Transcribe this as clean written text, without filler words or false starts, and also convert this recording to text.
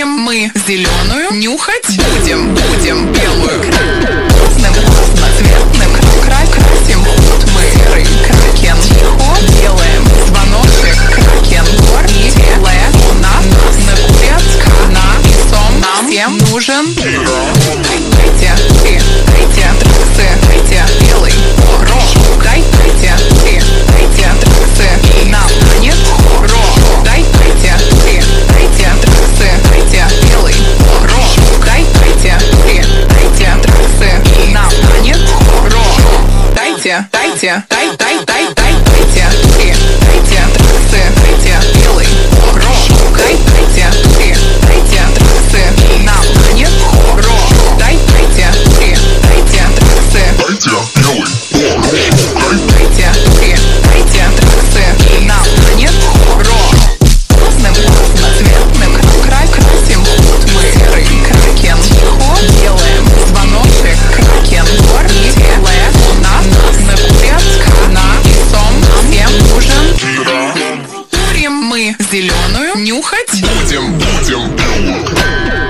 Курим мы зеленую, нюхать будем белую. Красным, разноцветным красим худ мы. Серый кракен, тихо делаем звоночек. Кракен, гор и телефона. Накурят канализом нам всем нужен. Дайте трексы, дайте белый порог. Дайте трексы, нам станет хорошо. Дайте трексы, дайте белый порог. Дайте трексы, нам станет хорошо. Дайте трексы, дайте белый порог. Дайте трексы, нам станет хорошо. Дайте трексы, нам станет хорошо. Красным, разноцветным красим худ мы. Серый кракен, тихо делаем звоночек. Кракен, гор и телефона. Накурят канализом нам всем нужен. Курим мы зеленую, нюхать будем белую.